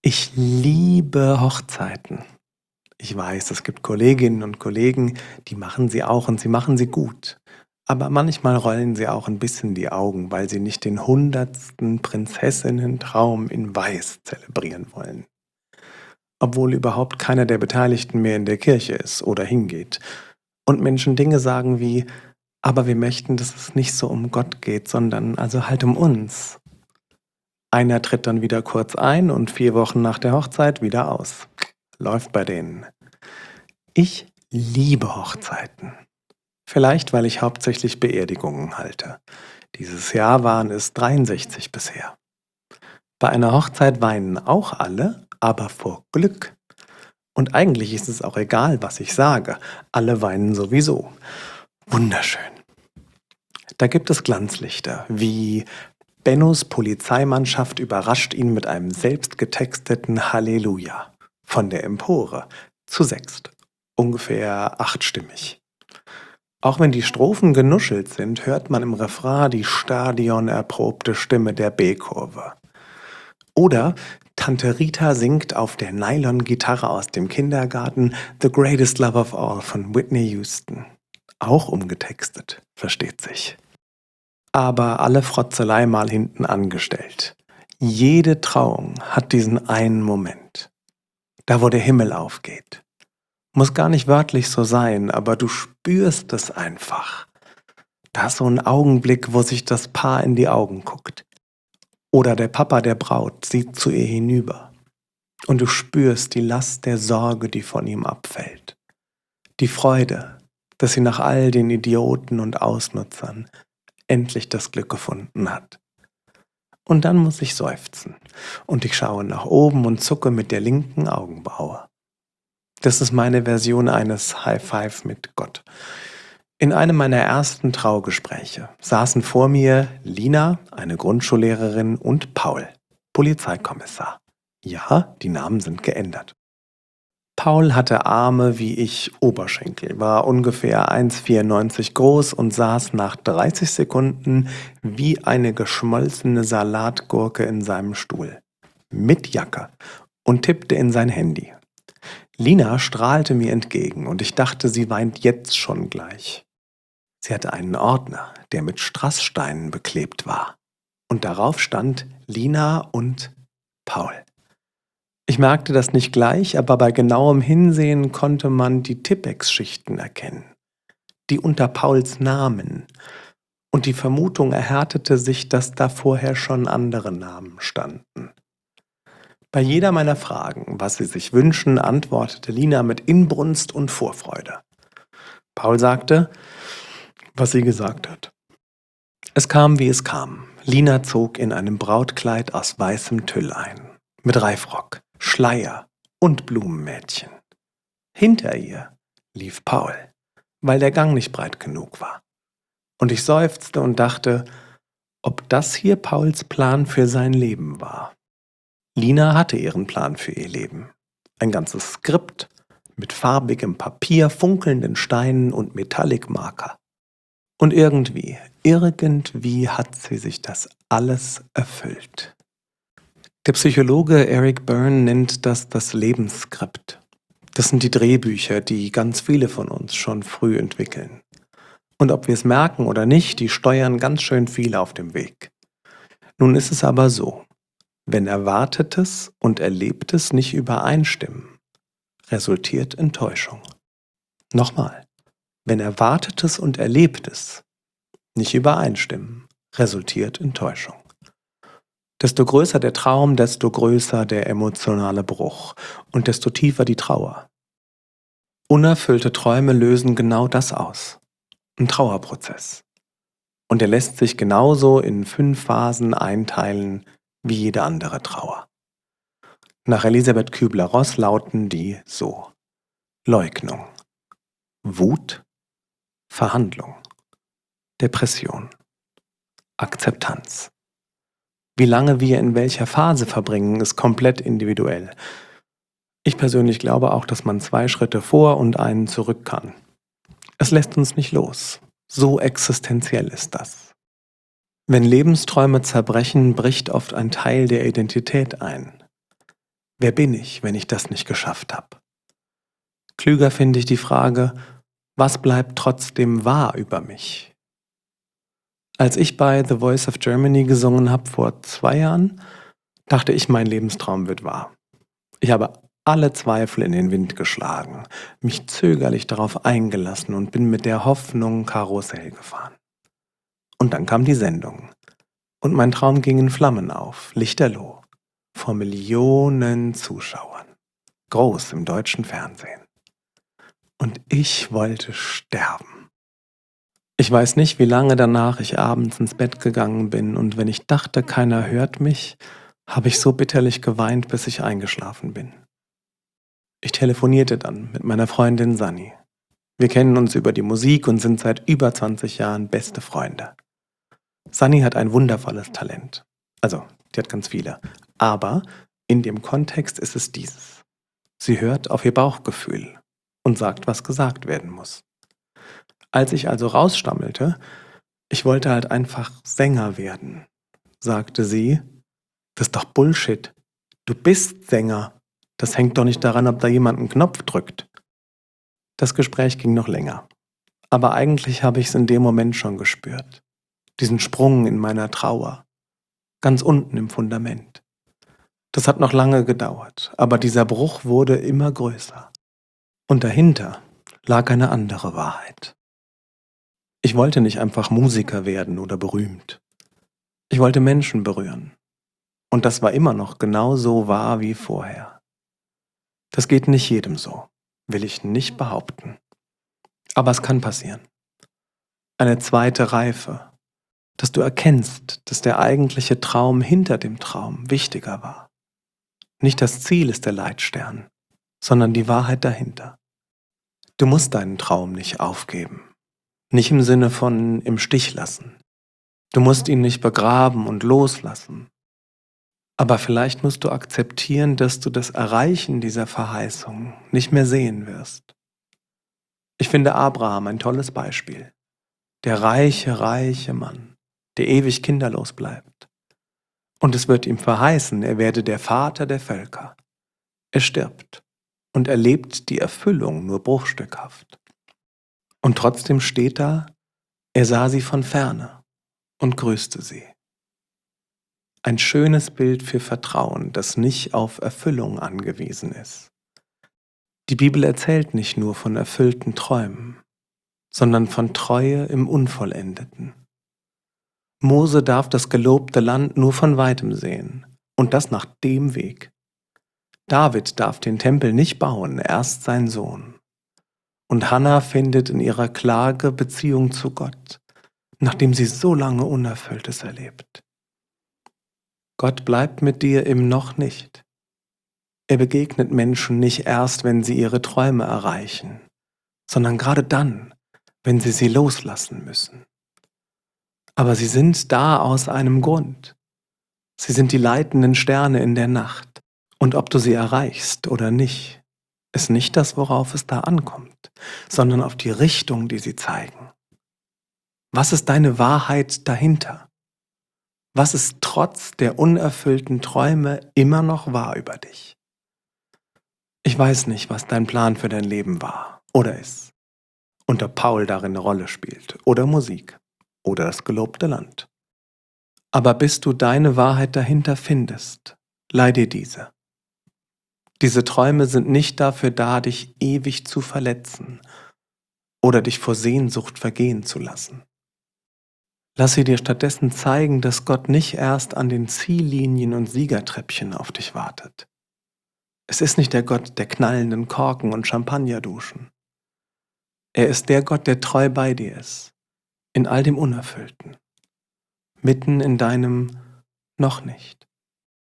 Ich liebe Hochzeiten. Ich weiß, es gibt Kolleginnen und Kollegen, die machen sie auch und sie machen sie gut. Aber manchmal rollen sie auch ein bisschen die Augen, weil sie nicht den hundertsten Prinzessinnen-Traum in Weiß zelebrieren wollen. Obwohl überhaupt keiner der Beteiligten mehr in der Kirche ist oder hingeht. Und Menschen Dinge sagen wie, aber wir möchten, dass es nicht so um Gott geht, sondern also halt um uns. Einer tritt dann wieder kurz ein und 4 Wochen nach der Hochzeit wieder aus. Läuft bei denen. Ich liebe Hochzeiten. Vielleicht, weil ich hauptsächlich Beerdigungen halte. Dieses Jahr waren es 63 bisher. Bei einer Hochzeit weinen auch alle, aber vor Glück. Und eigentlich ist es auch egal, was ich sage. Alle weinen sowieso. Wunderschön. Da gibt es Glanzlichter, wie Bennos Polizeimannschaft überrascht ihn mit einem selbstgetexteten Halleluja von der Empore zu sechst, ungefähr achtstimmig. Auch wenn die Strophen genuschelt sind, hört man im Refrain die stadionerprobte Stimme der B-Kurve. Oder Tante Rita singt auf der Nylon-Gitarre aus dem Kindergarten The Greatest Love of All von Whitney Houston. Auch umgetextet, versteht sich. Aber alle Frotzelei mal hinten angestellt. Jede Trauung hat diesen einen Moment, da wo der Himmel aufgeht. Muss gar nicht wörtlich so sein, aber du spürst es einfach. Da ist so ein Augenblick, wo sich das Paar in die Augen guckt. Oder der Papa der Braut sieht zu ihr hinüber. Und du spürst die Last der Sorge, die von ihm abfällt. Die Freude, dass sie nach all den Idioten und Ausnutzern endlich das Glück gefunden hat. Und dann muss ich seufzen. Und ich schaue nach oben und zucke mit der linken Augenbraue. Das ist meine Version eines High Five mit Gott. In einem meiner ersten Traugespräche saßen vor mir Lina, eine Grundschullehrerin, und Paul, Polizeikommissar. Ja, die Namen sind geändert. Paul hatte Arme wie ich Oberschenkel, war ungefähr 1,94 groß und saß nach 30 Sekunden wie eine geschmolzene Salatgurke in seinem Stuhl. Mit Jacke und tippte in sein Handy. Lina strahlte mir entgegen und ich dachte, sie weint jetzt schon gleich. Sie hatte einen Ordner, der mit Strasssteinen beklebt war. Und darauf stand Lina und Paul. Ich merkte das nicht gleich, aber bei genauem Hinsehen konnte man die Tippex-Schichten erkennen. Die unter Pauls Namen. Und die Vermutung erhärtete sich, dass da vorher schon andere Namen standen. Bei jeder meiner Fragen, was sie sich wünschen, antwortete Lina mit Inbrunst und Vorfreude. Paul sagte, was sie gesagt hat. Es kam, wie es kam. Lina zog in einem Brautkleid aus weißem Tüll ein, mit Reifrock, Schleier und Blumenmädchen. Hinter ihr lief Paul, weil der Gang nicht breit genug war. Und ich seufzte und dachte, ob das hier Pauls Plan für sein Leben war. Lina hatte ihren Plan für ihr Leben. Ein ganzes Skript mit farbigem Papier, funkelnden Steinen und Metallic-Marker. Und irgendwie hat sie sich das alles erfüllt. Der Psychologe Eric Berne nennt das Lebensskript. Das sind die Drehbücher, die ganz viele von uns schon früh entwickeln. Und ob wir es merken oder nicht, die steuern ganz schön viel auf dem Weg. Nun ist es aber so, wenn Erwartetes und Erlebtes nicht übereinstimmen, resultiert Enttäuschung. Nochmal, wenn Erwartetes und Erlebtes nicht übereinstimmen, resultiert Enttäuschung. Desto größer der Traum, desto größer der emotionale Bruch und desto tiefer die Trauer. Unerfüllte Träume lösen genau das aus. Ein Trauerprozess. Und er lässt sich genauso in 5 Phasen einteilen wie jede andere Trauer. Nach Elisabeth Kübler-Ross lauten die so: Leugnung, Wut, Verhandlung, Depression, Akzeptanz. Wie lange wir in welcher Phase verbringen, ist komplett individuell. Ich persönlich glaube auch, dass man 2 Schritte vor und einen zurück kann. Es lässt uns nicht los. So existenziell ist das. Wenn Lebensträume zerbrechen, bricht oft ein Teil der Identität ein. Wer bin ich, wenn ich das nicht geschafft habe? Klüger finde ich die Frage, was bleibt trotzdem wahr über mich? Als ich bei The Voice of Germany gesungen habe vor 2 Jahren, dachte ich, mein Lebenstraum wird wahr. Ich habe alle Zweifel in den Wind geschlagen, mich zögerlich darauf eingelassen und bin mit der Hoffnung Karussell gefahren. Und dann kam die Sendung. Und mein Traum ging in Flammen auf, lichterloh, vor Millionen Zuschauern, groß im deutschen Fernsehen. Und ich wollte sterben. Ich weiß nicht, wie lange danach ich abends ins Bett gegangen bin, und wenn ich dachte, keiner hört mich, habe ich so bitterlich geweint, bis ich eingeschlafen bin. Ich telefonierte dann mit meiner Freundin Sunny. Wir kennen uns über die Musik und sind seit über 20 Jahren beste Freunde. Sunny hat ein wundervolles Talent. Also, die hat ganz viele. Aber in dem Kontext ist es dieses. Sie hört auf ihr Bauchgefühl und sagt, was gesagt werden muss. Als ich also rausstammelte, ich wollte halt einfach Sänger werden, sagte sie, das ist doch Bullshit. Du bist Sänger. Das hängt doch nicht daran, ob da jemand einen Knopf drückt. Das Gespräch ging noch länger. Aber eigentlich habe ich es in dem Moment schon gespürt. Diesen Sprung in meiner Trauer. Ganz unten im Fundament. Das hat noch lange gedauert, aber dieser Bruch wurde immer größer. Und dahinter lag eine andere Wahrheit. Ich wollte nicht einfach Musiker werden oder berühmt. Ich wollte Menschen berühren. Und das war immer noch genau so wahr wie vorher. Das geht nicht jedem so, will ich nicht behaupten. Aber es kann passieren. Eine zweite Reife, dass du erkennst, dass der eigentliche Traum hinter dem Traum wichtiger war. Nicht das Ziel ist der Leitstern, sondern die Wahrheit dahinter. Du musst deinen Traum nicht aufgeben. Nicht im Sinne von im Stich lassen. Du musst ihn nicht begraben und loslassen. Aber vielleicht musst du akzeptieren, dass du das Erreichen dieser Verheißung nicht mehr sehen wirst. Ich finde Abraham ein tolles Beispiel. Der reiche, reiche Mann, der ewig kinderlos bleibt. Und es wird ihm verheißen, er werde der Vater der Völker. Er stirbt und erlebt die Erfüllung nur bruchstückhaft. Und trotzdem steht da, er sah sie von ferne und grüßte sie. Ein schönes Bild für Vertrauen, das nicht auf Erfüllung angewiesen ist. Die Bibel erzählt nicht nur von erfüllten Träumen, sondern von Treue im Unvollendeten. Mose darf das gelobte Land nur von weitem sehen, und das nach dem Weg. David darf den Tempel nicht bauen, erst sein Sohn. Und Hannah findet in ihrer Klage Beziehung zu Gott, nachdem sie so lange Unerfülltes erlebt. Gott bleibt mit dir im Noch nicht. Er begegnet Menschen nicht erst, wenn sie ihre Träume erreichen, sondern gerade dann, wenn sie loslassen müssen. Aber sie sind da aus einem Grund. Sie sind die leitenden Sterne in der Nacht. Und ob du sie erreichst oder nicht, ist nicht das, worauf es da ankommt, sondern auf die Richtung, die sie zeigen. Was ist deine Wahrheit dahinter? Was ist trotz der unerfüllten Träume immer noch wahr über dich? Ich weiß nicht, was dein Plan für dein Leben war oder ist. Und ob Paul darin eine Rolle spielt oder Musik oder das gelobte Land. Aber bis du deine Wahrheit dahinter findest, leih dir diese. Diese Träume sind nicht dafür da, dich ewig zu verletzen oder dich vor Sehnsucht vergehen zu lassen. Lass sie dir stattdessen zeigen, dass Gott nicht erst an den Ziellinien und Siegertreppchen auf dich wartet. Es ist nicht der Gott der knallenden Korken und Champagnerduschen. Er ist der Gott, der treu bei dir ist, in all dem Unerfüllten, mitten in deinem Noch nicht.